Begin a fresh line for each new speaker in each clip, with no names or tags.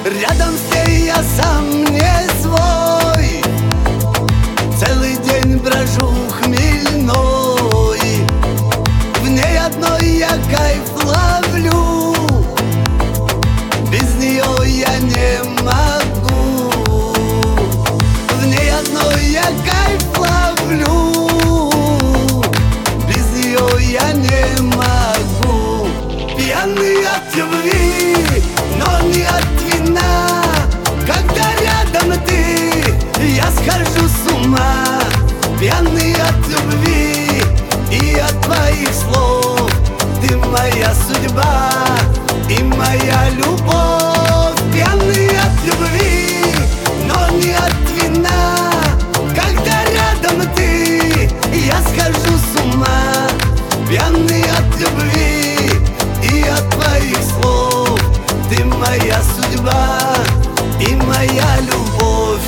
Рядом с ней я сам не свой, целый день брожу хмельной. В ней одной я кайф ловлю, без нее я не могу. В ней одной я кайф ловлю, без нее я не могу. Пьяный от любви, но не от вина. Когда рядом ты, я схожу с ума. Пьяный от любви и от твоих слов. Ты моя судьба и моя любовь. Пьяный от любви, но не от вина. Когда рядом ты, я схожу с ума. Пьяный от любви и от твоих слов. Ты моя судьба и моя любовь.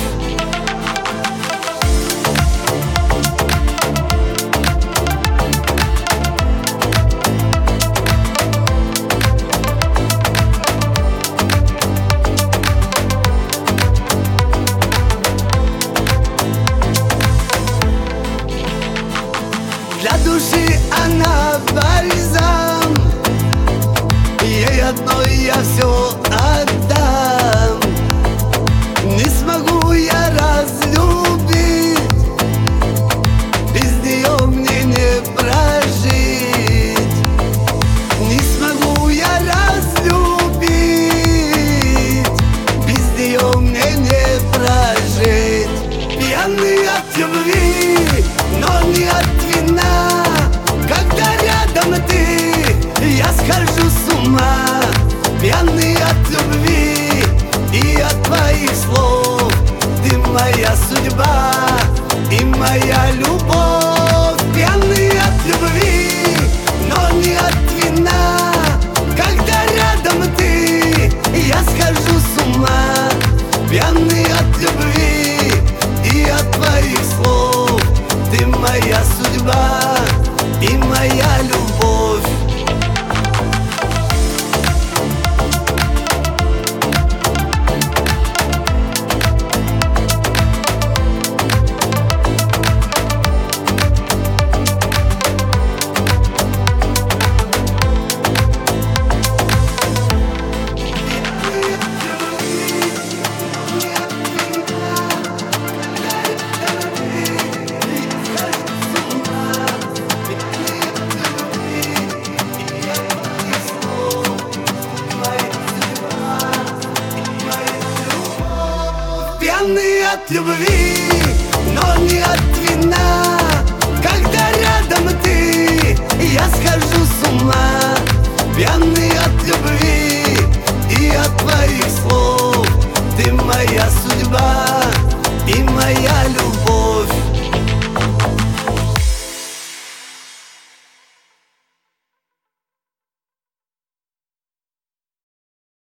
Для души она бальзам, ей одной я все отдам. Не смогу я разлюбить, без нее мне не прожить. Не смогу я разлюбить, без нее мне не прожить. Пьяный от любви, но не от вина. Когда рядом ты, я схожу с ума. Пьяный от любви и от твоих слов. Ты моя судьба и моя любовь. Пьяный от любви, но не от вина. Когда рядом ты, я схожу с ума. Пьяный от любви и от твоих слов. Ты моя судьба и моя любовь. Пьяный от любви, но не от вина. Когда рядом ты, я схожу с ума. Пьяный от любви и от твоих слов. Ты моя судьба и моя любовь.